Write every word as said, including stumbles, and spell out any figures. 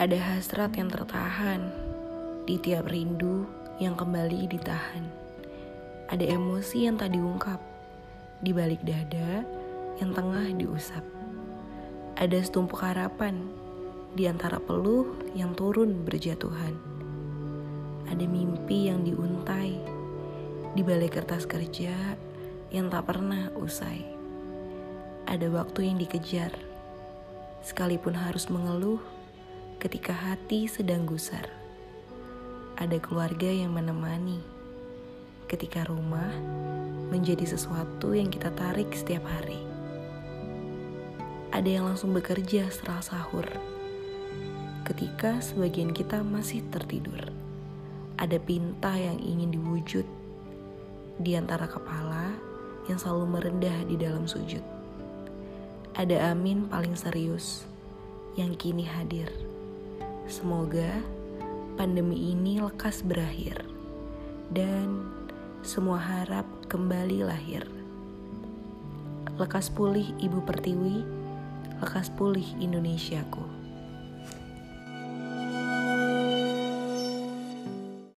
Ada hasrat yang tertahan di tiap rindu yang kembali ditahan. Ada emosi yang tak diungkap di balik dada yang tengah diusap. Ada setumpuk harapan di antara peluh yang turun berjatuhan. Ada mimpi yang diuntai di balik kertas kerja yang tak pernah usai. Ada waktu yang dikejar, sekalipun harus mengeluh ketika hati sedang gusar. Ada keluarga yang menemani ketika rumah menjadi sesuatu yang kita tarik setiap hari. Ada yang langsung bekerja setelah sahur ketika sebagian kita masih tertidur. Ada pinta yang ingin diwujud di antara kepala yang selalu merendah di dalam sujud. Ada amin paling serius yang kini hadir. Semoga pandemi ini lekas berakhir dan semua harap kembali lahir. Lekas pulih Ibu Pertiwi, lekas pulih Indonesiaku.